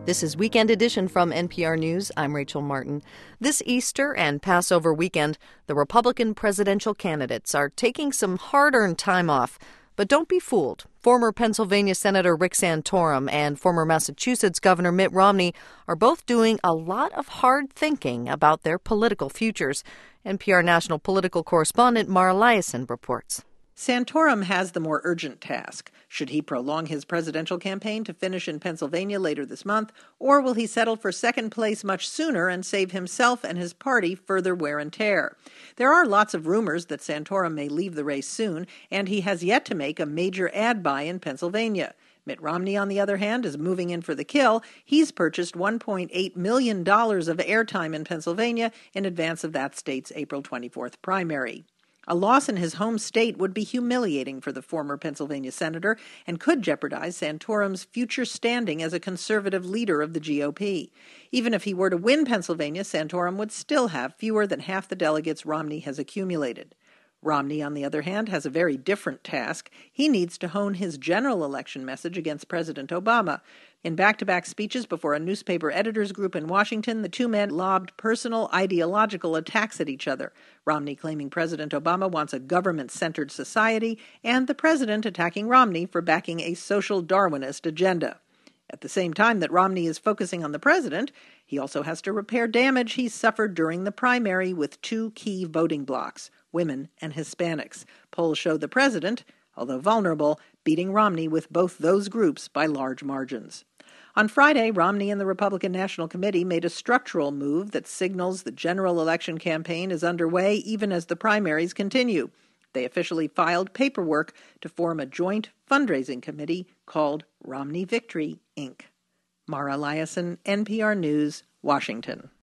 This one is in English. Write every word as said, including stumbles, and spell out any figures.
This is Weekend Edition from N P R News. I'm Rachel Martin. This Easter and Passover weekend, the Republican presidential candidates are taking some hard-earned time off. But don't be fooled. Former Pennsylvania Senator Rick Santorum and former Massachusetts Governor Mitt Romney are both doing a lot of hard thinking about their political futures. N P R national political correspondent Mara Liasson reports. Santorum has the more urgent task. Should he prolong his presidential campaign to finish in Pennsylvania later this month, or will he settle for second place much sooner and save himself and his party further wear and tear? There are lots of rumors that Santorum may leave the race soon, and he has yet to make a major ad buy in Pennsylvania. Mitt Romney, on the other hand, is moving in for the kill. He's purchased one point eight million dollars of airtime in Pennsylvania in advance of that state's April twenty-fourth primary. A loss in his home state would be humiliating for the former Pennsylvania senator and could jeopardize Santorum's future standing as a conservative leader of the G O P. Even if he were to win Pennsylvania, Santorum would still have fewer than half the delegates Romney has accumulated. Romney, on the other hand, has a very different task. He needs to hone his general election message against President Obama. In back-to-back speeches before a newspaper editors group in Washington, the two men lobbed personal ideological attacks at each other, Romney claiming President Obama wants a government-centered society, and the president attacking Romney for backing a social Darwinist agenda. At the same time that Romney is focusing on the president, he also has to repair damage he suffered during the primary with two key voting blocs, women and Hispanics. Polls show the president, although vulnerable, beating Romney with both those groups by large margins. On Friday, Romney and the Republican National Committee made a structural move that signals the general election campaign is underway even as the primaries continue. They officially filed paperwork to form a joint fundraising committee called Romney Victory, Incorporated. Mara Liasson, N P R News, Washington.